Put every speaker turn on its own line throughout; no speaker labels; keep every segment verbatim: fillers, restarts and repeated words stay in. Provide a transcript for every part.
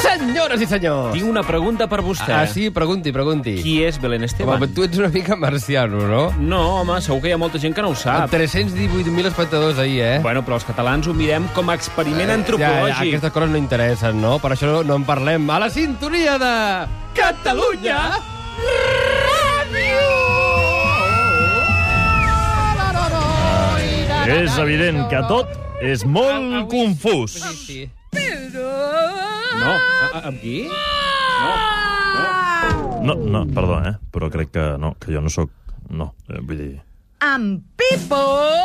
Senyores i senyors!
Tinc una pregunta per vostè.
Ah, sí? Pregunti, pregunti.
Qui és Belén Esteban?
Home, tu ets una mica marciano, no?
No, home, segur que hi ha molta gent que no ho sap.
tres-cents divuit mil espectadors ahir, eh?
Bueno, però els catalans ho mirem com a experiment antropològic.
Ja, ja, aquestes coses no interessen, no? Per això no, no en parlem. A la sintonia de... Catalunya Ràdio!
És evident que tot és molt confús.
No, a, amb qui? No, no.
No, no, perdó, eh? Però crec que no, que jo no sóc... No, eh, vull dir...
Amb Pipo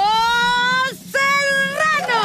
Serrano!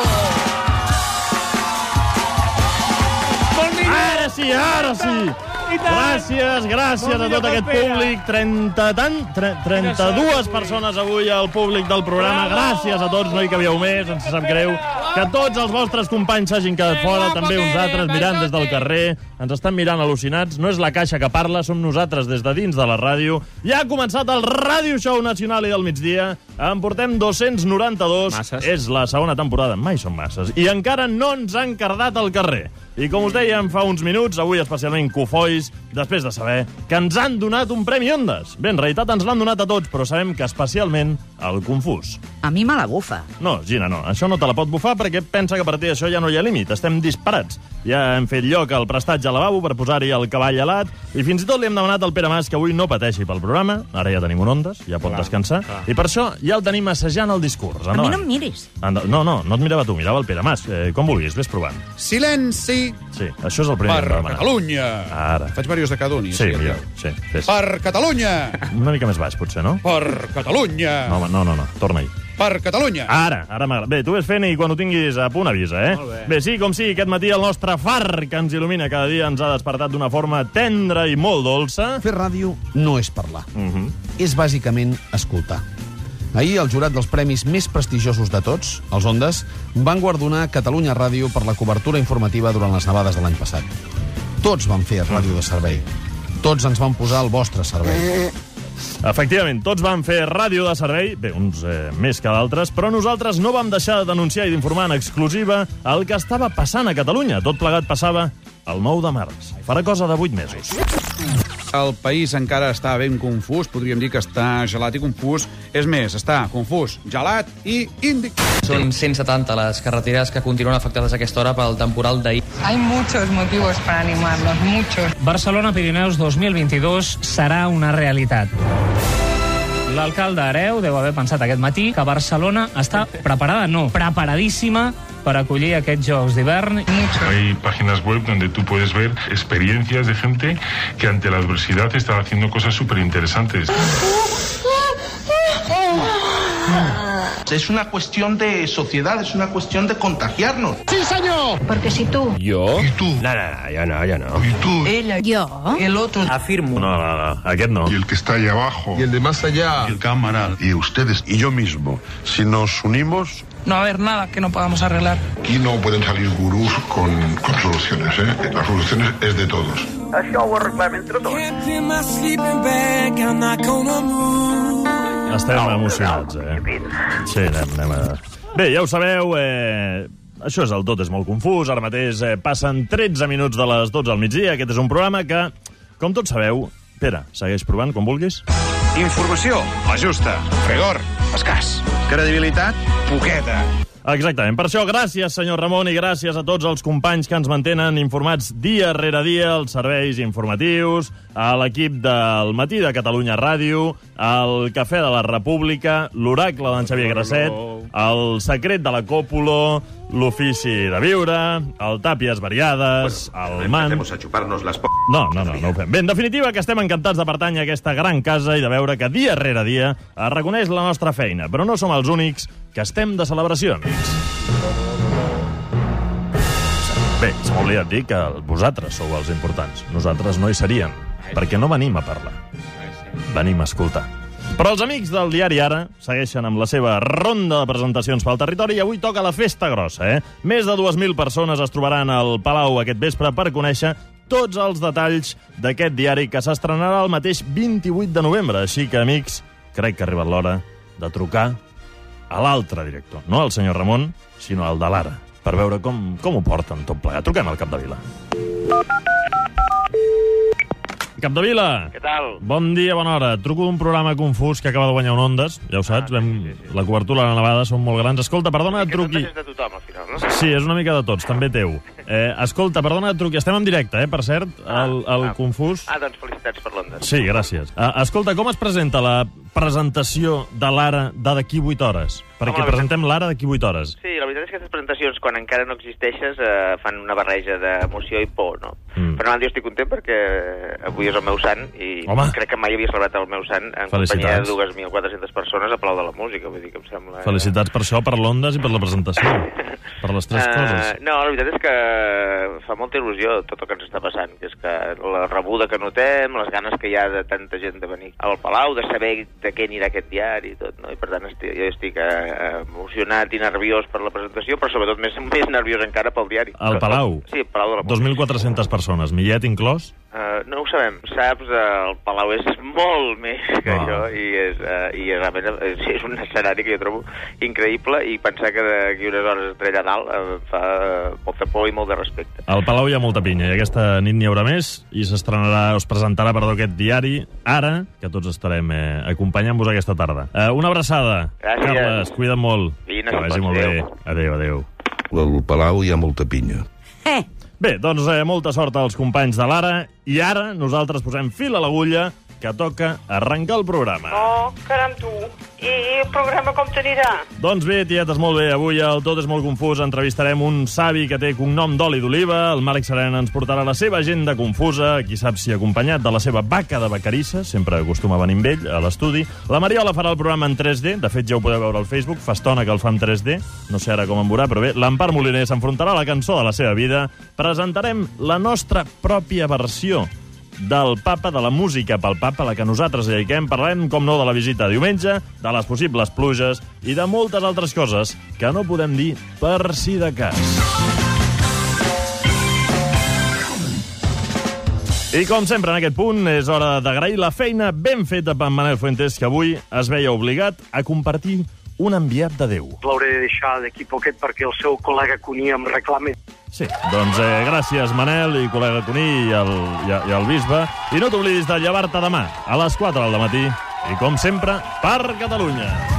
Ara sí, ara sí! Gràcies, gràcies a tot aquest públic. trenta tant, trenta-dues persones avui al públic del programa. Gràcies a tots, no hi cabíeu més, ens sap greu. Que tots els vostres companys s'hagin quedat fora, també uns altres mirant des del carrer. Ens estan mirant al·lucinats. No és la caixa que parla, som nosaltres des de dins de la ràdio. Ja ha començat el Ràdio Show Nacional i del migdia. En portem dos-cents noranta-dos.
Masses.
És la segona temporada, mai són masses. I encara no ens han cardat al carrer. I com us dèiem fa uns minuts, avui especialment cofois, després de saber que ens han donat un Premi Ondas. Bé, en realitat ens l'han donat a tots, però sabem que especialment al Confús.
A mi me la bufa.
No, Gina, no. Això no te la pot bufar perquè pensa que a partir d'això ja no hi ha límit. Estem disparats. Ja hem fet lloc al prestatge al lavabo per posar-hi el cavall alat i fins i tot li hem demanat al Pere Mas que avui no pateixi pel programa. Ara ja tenim un Ondas, ja pot
Clar,
descansar.
clar.
I per això ja el tenim assajant el discurs.
A mi
Endavant.
no em miris.
Enda- No, no, no et mirava tu, mirava el Pere Mas. Eh, com vulguis, vés provant.
Silenci
Sí, això és el primer que hem
per
demanat.
Catalunya.
Ara.
Faig diversos de cada un. i
Sí,
així ja
millor.
veu.
Sí, fes.
Per Catalunya.
Una mica més baix, potser, no?
Per Catalunya.
No, home, no, no, no. Torna-hi.
Per Catalunya.
Ara, ara m'agrada. Bé, tu ves fent i quan ho tinguis a punt avisa, eh?
Molt bé.
Bé, sí, com sí, aquest matí el nostre far que ens il·lumina cada dia ens ha despertat d'una forma tendra i molt dolça.
Fer ràdio no és parlar,
Uh -huh.
és bàsicament escoltar. Ahir, el jurat dels premis més prestigiosos de tots, els Ondas, van guardonar Catalunya Ràdio per la cobertura informativa durant les nevades de l'any passat. Tots van fer ràdio de servei. Tots ens van posar al vostre servei.
Efectivament, tots van fer ràdio de servei, bé, uns eh, més que d'altres, però nosaltres no vam deixar de denunciar i d'informar en exclusiva el que estava passant a Catalunya. Tot plegat passava el nou de març. Farà cosa de vuit mesos.
El país encara està ben confús, podríem dir que està gelat i confús. És més, està confús, gelat i índic.
Són cent setanta les carreteres que continuen afectades a aquesta hora pel temporal d'ahir.
Hay muchos motivos para animarnos, muchos.
Barcelona Pirineus dos mil vint-i-dos serà una realitat. L'alcalde Hereu deu haver pensat aquest matí que Barcelona està preparada, no, preparadíssima per acollir aquests Jocs d'hivern.
Hay páginas web donde tú puedes ver experiencias de gente que ante la adversidad están haciendo cosas súper interesantes.
Es una cuestión de sociedad, es una cuestión de contagiarnos.
Sí, senyor!
Perquè si tu...
Jo?
¿Y tú?
No, no, no, jo no, jo no.
¿Y tú?
Ella,
Jo?
el otro.
Afirmo.
No, no, no, aquest no.
Y el que está ahí abajo.
Y el de más allá.
Y el cámara.
Y ustedes y yo mismo. Si nos unimos,
No va a haber nada que no podamos arreglar.
Aquí no pueden salir gurús con, con soluciones, ¿eh? Las soluciones es de todos.
això ho arreglem entre tots.
Estem emocionats, eh? Sí, anem, anem a... Bé, ja ho sabeu, eh... això és el Tot és molt confús. Ara mateix eh, passen tretze minuts de les dotze al migdia. Aquest és un programa que, com tots sabeu... Pere, segueix provant, com vulguis.
Informació, la justa. Fregor, escàs. Credibilitat, poqueta.
Exactament. Per això, gràcies, senyor Ramon, i gràcies a tots els companys que ens mantenen informats dia rere dia, als serveis informatius, a l'equip del Matí de Catalunya Ràdio, al Cafè de la República, l'Oracle d'en Xavier Grasset, el Secret de la Còpolo, l'Ofici de Viure, el Tàpies Variades, el Man...
Empecemos a chuparnos las po...
No, no, no, no ho fem. Bé, en definitiva, que estem encantats de pertànyer a aquesta gran casa i de veure que dia rere dia es reconeix la nostra feina, però no som els únics que estem de celebracions. Bé, se m'ha oblidat dir que vosaltres sou els importants. Nosaltres no hi seríem, perquè no venim a parlar. Venim a escoltar. Però els amics del diari Ara segueixen amb la seva ronda de presentacions pel territori i avui toca la festa grossa, eh? Més de dues mil persones es trobaran al Palau aquest vespre per conèixer tots els detalls d'aquest diari que s'estrenarà el mateix vint-i-vuit de novembre. Així que, amics, crec que ha arribat l'hora de trucar a l'altre director. No al senyor Ramon, sinó al de l'Ara. per veure com, com ho porten tot plegat. Truquem al Capdevila. Capdevila!
Què tal?
Bon dia, bona hora. Et truco d'un programa confús que acaba de guanyar un Ondes, ja ho saps, ah, sí, sí, sí. La cobertura a la Nevada són molt grans. Escolta, perdona et truqui...
És de tothom, al final, no?
Sí, és una mica de tots, també teu. Eh, escolta, perdona et truqui... Estem en directe, eh, per cert, el, el
ah,
confús.
Ah, doncs felicitats per l'Ondes.
Sí, gràcies. Uh, escolta, com es presenta la presentació de l'Ara de d'aquí vuit hores? Perquè Home, presentem l'Ara d'aquí vuit hores.
Sí, la veritat és que aquestes presentacions, quan encara no existeixes, eh, fan una barreja d'emoció i por, no? Mm. Però no, jo estic content perquè avui és el meu sant i Home. crec que mai havia celebrat el meu sant en companyia de dues mil quatre-centes persones a Palau de la Música, vull dir que em sembla...
Felicitats per això, per l'Ondes i per la presentació, per les tres uh, coses.
No, la veritat és que fa molta il·lusió tot el que ens està passant, que és que la rebuda que notem, les ganes que hi ha de tanta gent de venir al Palau, de saber de què anirà aquest diari i tot, no? I per tant estic, jo estic uh, emocionat i nerviós per la presentació, però sobretot més, més nerviós encara pel diari.
Al Palau?
Sí, al Palau de la Música.
dos mil quatre-centes persones, Millet inclòs?
Uh, no ho sabem, saps? Uh, el Palau és molt més que oh. això i, és, uh, i realment és, és un escenari que jo trobo increïble i pensar que d'aquí unes hores estaré allà dalt uh, fa uh, molta por i molt de respecte.
Al Palau hi ha molta pinya i aquesta nit n'hi haurà més i s'estrenarà, us presentarà perdó, aquest diari Ara, que tots estarem eh, acompanyant-vos aquesta tarda. Uh, una abraçada.
Gràcies.
Carles, cuida't molt.
Vine,
que vagi molt bé. Adéu, adéu.
Al Palau hi ha molta pinya.
Eh!
Bé, doncs eh, molta sort als companys de l'Ara i ara nosaltres posem fil a l'agulla que toca arrencar el programa.
Oh, caram, tu. I el programa com t'anirà?
Doncs bé, tietes, molt bé. Avui el tot és molt confús. Entrevistarem un savi que té cognom d'oli d'oliva. El Màlex Serena ens portarà la seva agenda confusa, qui sap si acompanyat de la seva vaca de vacarissa, sempre acostuma a venir amb ell a l'estudi. La Mariola farà el programa en tres D, de fet ja ho podeu veure al Facebook, fa estona que el fa en tres D, no sé ara com en veurà, però bé, l'Empar Moliner s'enfrontarà a la cançó de la seva vida. Presentarem la nostra pròpia versió del Papa, de la música pel Papa, la que nosaltres dediquem. Parlem, com no, de la visita de diumenge, de les possibles pluges i de moltes altres coses que no podem dir per si de cas. I com sempre en aquest punt és hora d'agrair la feina ben feta per Manel Fuentes, que avui es veia obligat a compartir un enviat de Déu.
L'hauré de deixar d'aquí poquet perquè el seu col·lega Cuní em reclama.
Sí, doncs eh, gràcies, Manel i col·lega Cuní i el, i, i el bisbe. I no t'oblidis de llevar-te demà a les quatre del matí i, com sempre, per Catalunya.